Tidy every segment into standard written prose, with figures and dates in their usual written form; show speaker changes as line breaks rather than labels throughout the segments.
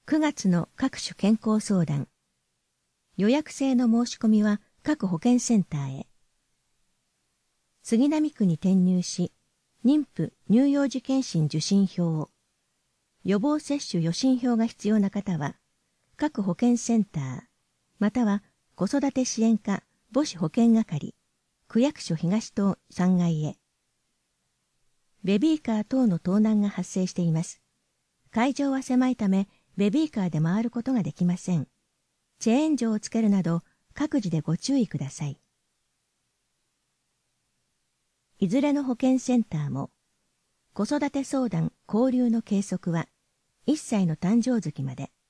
9月の各種健康相談。予約制の申し込みは各保健センターへ。杉並区に転入し、妊婦乳幼児健診受診票を、予防接種予診票が必要な方は、各保健センター、または子育て支援課母子保健係、区役所東棟3階へ。ベビーカー等の盗難が発生しています。会場は狭いため、ベビーカーで回ることができません。チェーン錠をつけるなど、各自でご注意ください。いずれの保健センターも、子育て相談交流の計測は、1歳の誕生月まで。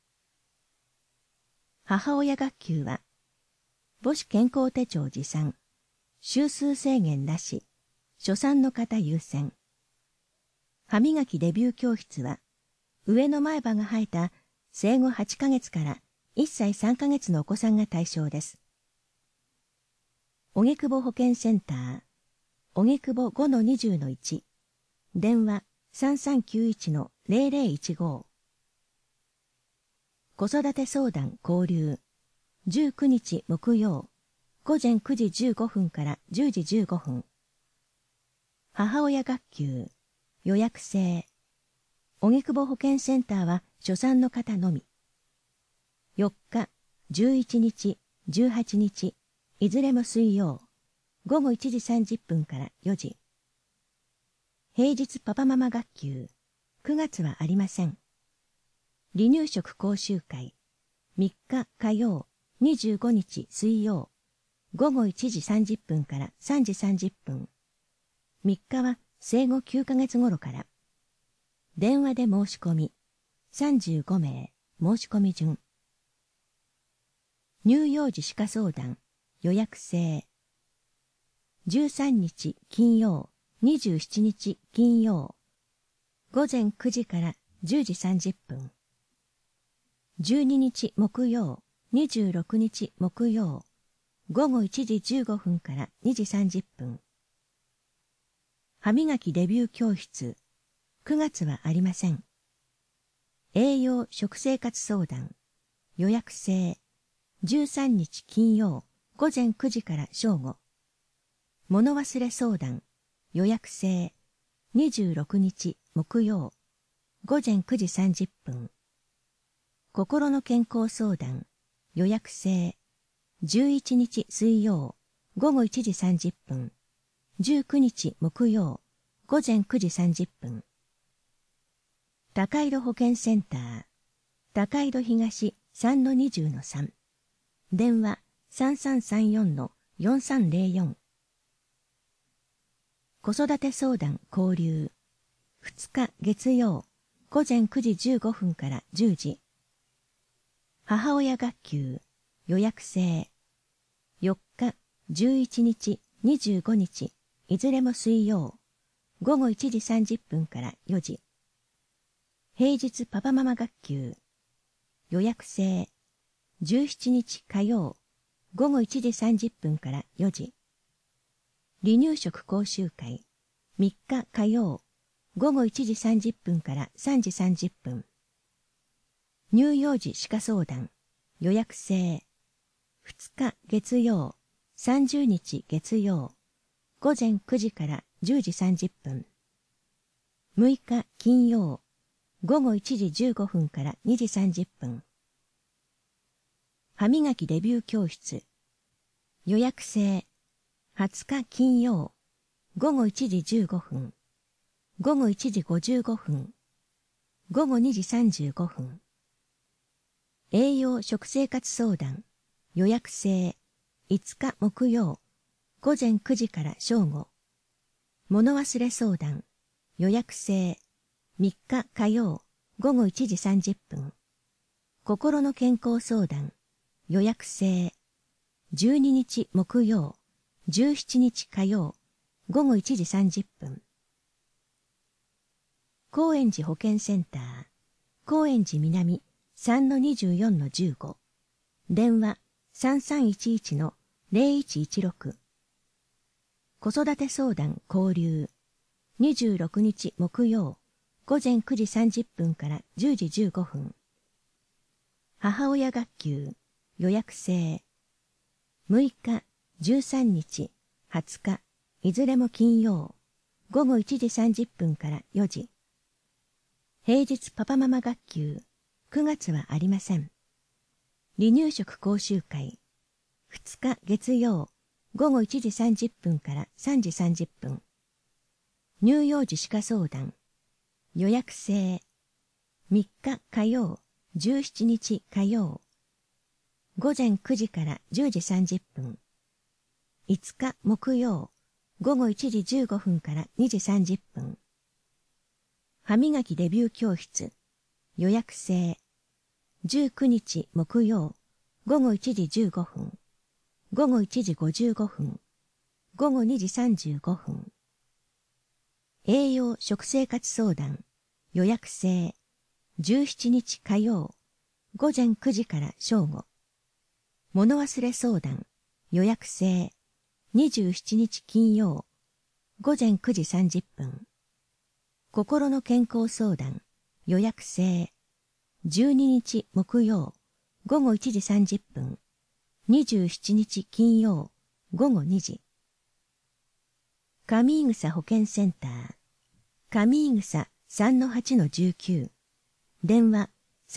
母親学級は、母子健康手帳持参、週数制限なし、初産の方優先。歯磨きデビュー教室は、上の前歯が生えた生後8ヶ月から1歳3ヶ月のお子さんが対象です。荻窪保健センター、荻窪 5-20-1、電話 3391-0015。子育て相談交流、19日木曜、午前9時15分から10時15分。母親学級、予約制。荻窪保健センターは初産の方のみ。4日、11日、18日、いずれも水曜、午後1時30分から4時。平日パパママ学級、9月はありません。離乳食講習会、3日火曜、25日水曜、午後1時30分から3時30分。3日は生後9ヶ月頃から。電話で申し込み、35名、申し込み順。乳幼児歯科相談、予約制。13日金曜、27日金曜、午前9時から10時30分。12日木曜、26日木曜、午後1時15分から2時30分。歯磨きデビュー教室、9月はありません。栄養食生活相談、予約制。13日金曜、午前9時から正午。物忘れ相談、予約制。26日木曜、午前9時30分。心の健康相談、予約制。11日水曜、午後1時30分。19日木曜、午前9時30分。高井戸保健センター、高井戸東 3-20-3。電話 3334-4304。子育て相談交流。2日月曜、午前9時15分から10時。母親学級、予約制。4日、11日、25日、いずれも水曜、午後1時30分から4時。平日パパママ学級、予約制。17日火曜、午後1時30分から4時。離乳食講習会、3日火曜、午後1時30分から3時30分。乳幼児歯科相談、予約制。2日月曜、30日月曜、午前9時から10時30分。6日金曜、午後1時15分から2時30分。歯磨きデビュー教室。予約制。20日金曜、午後1時15分。午後1時55分。午後2時35分。栄養食生活相談。予約制。5日木曜、午前9時から正午。物忘れ相談。予約制。3日火曜、午後1時30分。心の健康相談。予約制。12日木曜、17日火曜、午後1時30分。高円寺保健センター、高円寺南 3-24-15。電話 3311-0116。子育て相談交流。26日木曜、午前9時30分から10時15分。 母親学級予約制。6日、13日、20日、いずれも金曜、午後1時30分から4時。平日パパママ学級、9月はありません。離乳食講習会、2日月曜、午後1時30分から3時30分。乳幼児歯科相談、予約制。3日火曜、17日火曜。午前9時から10時30分。5日木曜、午後1時15分から2時30分。歯磨きデビュー教室、予約制。19日木曜、午後1時15分。午後1時55分。午後2時35分。栄養食生活相談、予約制。17日火曜、午前9時から正午。物忘れ相談、予約制。27日金曜、午前9時30分。心の健康相談、予約制。12日木曜、午後1時30分。27日金曜、午後2時。上井草保健センター。上井草 3-8-19。電話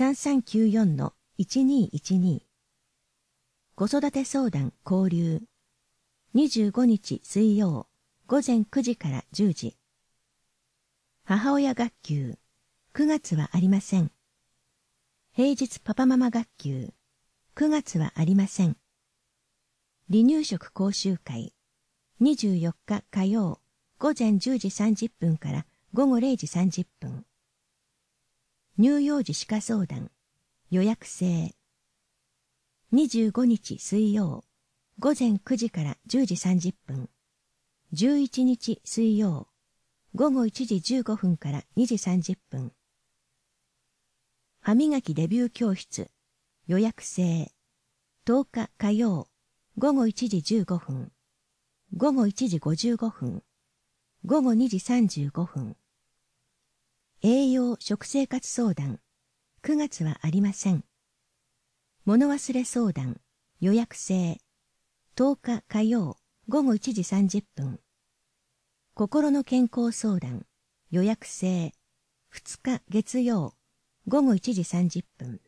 3394-1212。子育て相談交流。25日水曜、午前9時から10時。母親学級、9月はありません。平日パパママ学級、9月はありません。離乳食講習会、24日火曜、午前10時30分から午後0時30分。乳幼児歯科相談、予約制。25日水曜、午前9時から10時30分。11日水曜、午後1時15分から2時30分。歯磨きデビュー教室、予約制。10日火曜、午後1時15分。午後1時55分。午後2時35分。栄養食生活相談、9月はありません。物忘れ相談、予約制。10日火曜、午後1時30分。心の健康相談、予約制。2日月曜、午後1時30分。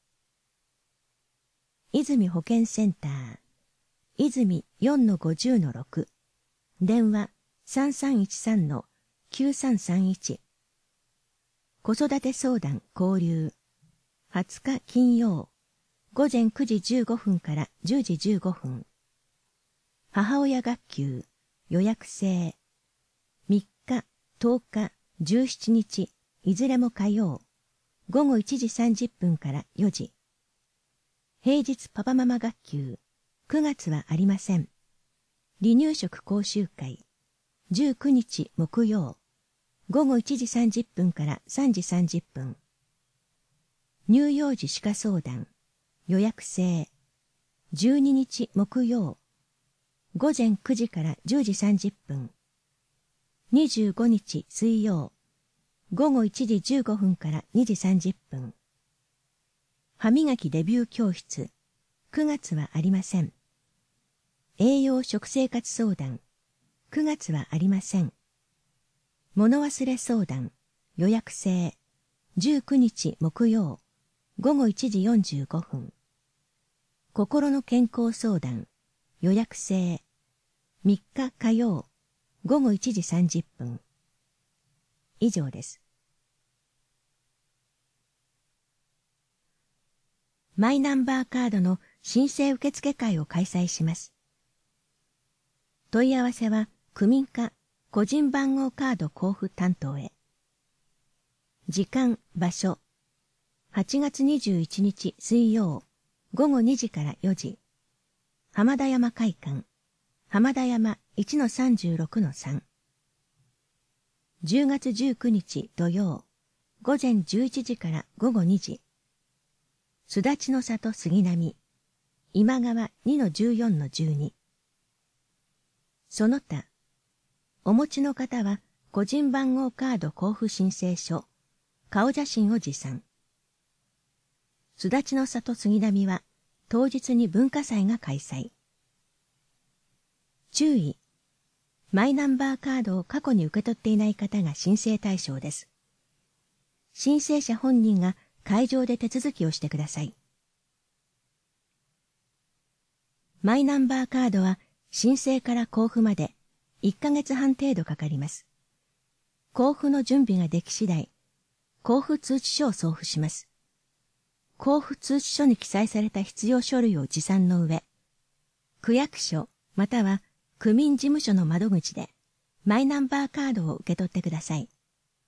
泉保健センター。泉 4-50-6。電話 3313-9331。子育て相談交流。20日金曜、午前9時15分から10時15分。母親学級、予約制。3日、10日、17日、いずれも火曜、午後1時30分から4時。平日パパママ学級、9月はありません。離乳食講習会、19日木曜、午後1時30分から3時30分。乳幼児歯科相談、予約制。12日木曜、午前9時から10時30分。25日水曜、午後1時15分から2時30分。歯磨きデビュー教室、9月はありません。栄養食生活相談、9月はありません。物忘れ相談、予約制。19日木曜、午後1時45分。心の健康相談、予約制。3日火曜、午後1時30分。以上です。マイナンバーカードの申請受付会を開催します。問い合わせは区民課個人番号カード交付担当へ。時間、場所。8月21日水曜、午後2時から4時。浜田山会館。浜田山 1-36-3。10月19日土曜、午前11時から午後2時。すだちの里杉並。今川 2-14-12。その他、お持ちの方は個人番号カード交付申請書、顔写真を持参。 すだちの里杉並は当日に文化祭が開催。注意。マイナンバーカードを過去に受け取っていない方が申請対象です。申請者本人が会場で手続きをしてください。マイナンバーカードは申請から交付まで1ヶ月半程度かかります。交付の準備ができ次第、交付通知書を送付します。交付通知書に記載された必要書類を持参の上、区役所または区民事務所の窓口でマイナンバーカードを受け取ってください。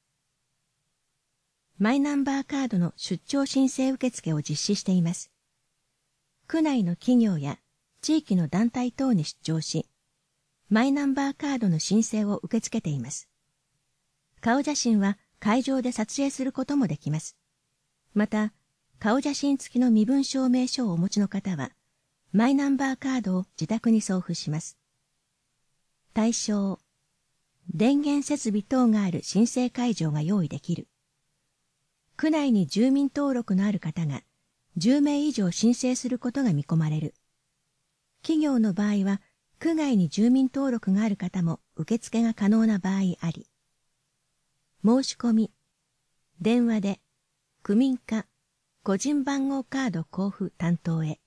マイナンバーカードの出張申請受付を実施しています。区内の企業や地域の団体等に出張し、マイナンバーカードの申請を受け付けています。顔写真は会場で撮影することもできます。また、顔写真付きの身分証明書をお持ちの方は、マイナンバーカードを自宅に送付します。対象、電源設備等がある申請会場が用意できる。区内に住民登録のある方が10名以上申請することが見込まれる。企業の場合は、区外に住民登録がある方も受付が可能な場合あり。申し込み、電話で、区民課、個人番号カード交付担当へ。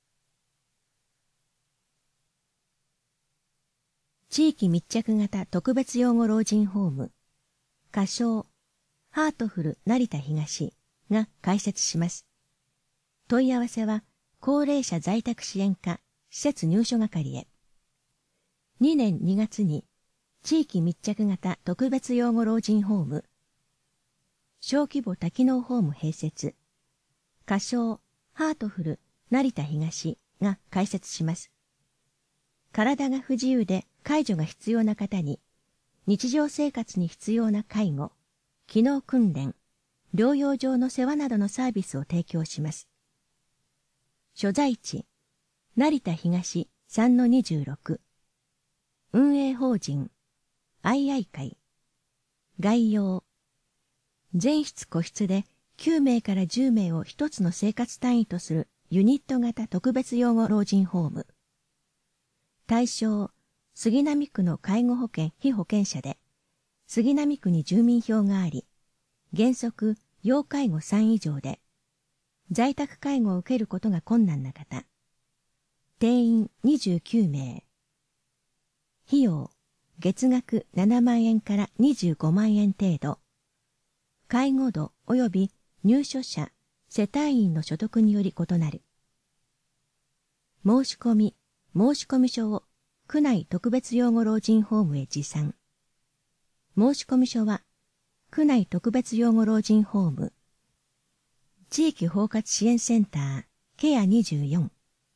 地域密着型特別養護老人ホーム、仮称、ハートフル成田東が開設します。問い合わせは、高齢者在宅支援課、施設入所係へ。2年2月に、地域密着型特別養護老人ホーム、小規模多機能ホーム併設、仮称、ハートフル成田東が開設します。体が不自由で介助が必要な方に、日常生活に必要な介護、機能訓練、療養上の世話などのサービスを提供します。所在地、成田東 3-26。運営法人、相合会。概要。全室個室で9名から10名を一つの生活単位とするユニット型特別養護老人ホーム。対象、杉並区の介護保険被保険者で、杉並区に住民票があり、原則要介護3以上で、在宅介護を受けることが困難な方。定員29名。費用、月額7万円から25万円程度。介護度及び入所者、世帯員の所得により異なる。申し込み書を区内特別養護老人ホームへ持参。申込書は、区内特別養護老人ホーム、地域包括支援センター、ケア24、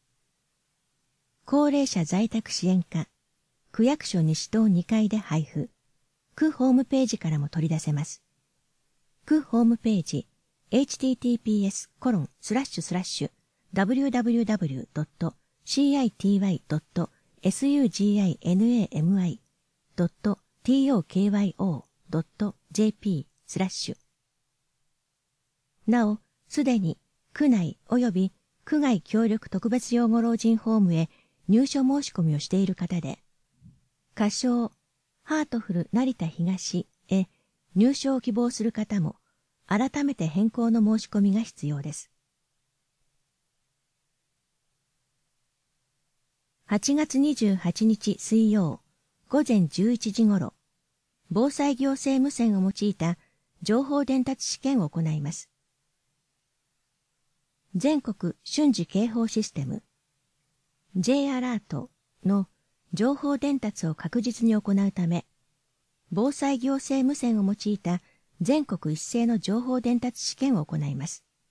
高齢者在宅支援課、区役所西棟2階で配布。区ホームページからも取り出せます。区ホームページ、https://www.citynami.tokyo.jp/ なお、すでに区内及び区外協力特別養護老人ホームへ入所申し込みをしている方で、仮称ハートフル成田東へ入所を希望する方も、改めて変更の申し込みが必要です。8月28日水曜、午前11時ごろ、防災行政無線を用いた情報伝達試験を行います。全国瞬時警報システム J アラートの情報伝達を確実に行うため、防災行政無線を用いた全国一斉の情報伝達試験を行います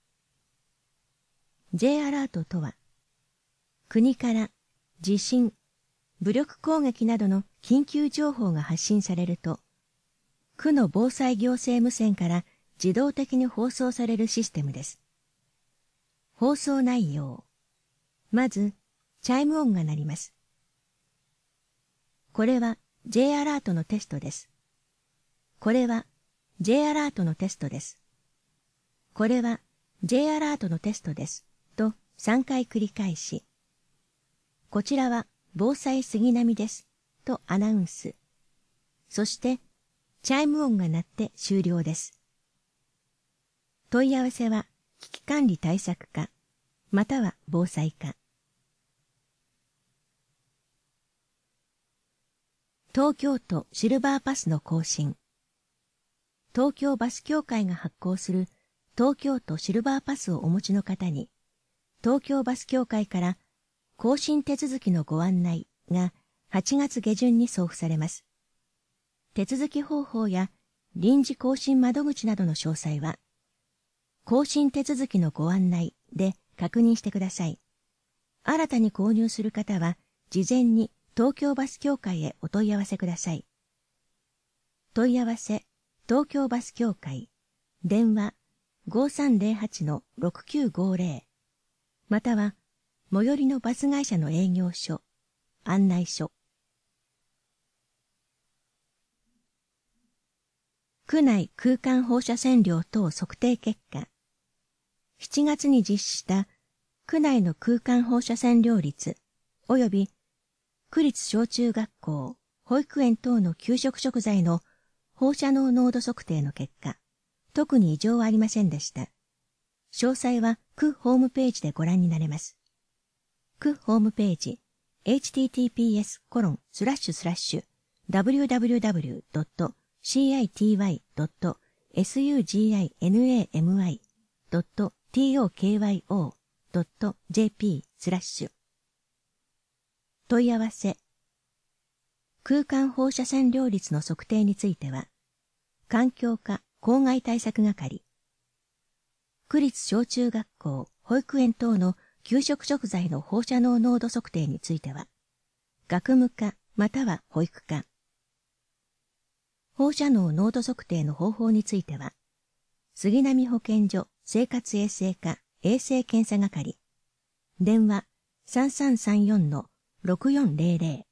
。J アラートとは、国から地震、武力攻撃などの緊急情報が発信されると、区の防災行政無線から自動的に放送されるシステムです。放送内容。まず、チャイム音が鳴ります。これは J アラートのテストです。これは J アラートのテストです。これは J アラートのテストです。と3回繰り返し、こちらは防災杉並です。とアナウンス。そして、チャイム音が鳴って終了です。問い合わせは危機管理対策課、または防災課。東京都シルバーパスの更新。東京バス協会が発行する東京都シルバーパスをお持ちの方に、東京バス協会から更新手続きのご案内が8月下旬に送付されます。手続き方法や臨時更新窓口などの詳細は、更新手続きのご案内で確認してください。新たに購入する方は、事前に東京バス協会へお問い合わせください。問い合わせ、東京バス協会、電話 5308-6950、または、最寄りのバス会社の営業所、案内所。区内空間放射線量等測定結果。7月に実施した区内の空間放射線量率及び区立小中学校、保育園等の給食食材の放射能濃度測定の結果、特に異常はありませんでした。詳細は区ホームページでご覧になれます。区ホームページ https://www.city.sugimai.tokyo.jp/ 問い合わせ。空間放射線量率の測定については、環境課公害対策係、区立小中学校、保育園等の給食食材の放射能濃度測定については、学務課または保育課、放射能濃度測定の方法については、杉並保健所生活衛生課衛生検査係、電話 3334-6400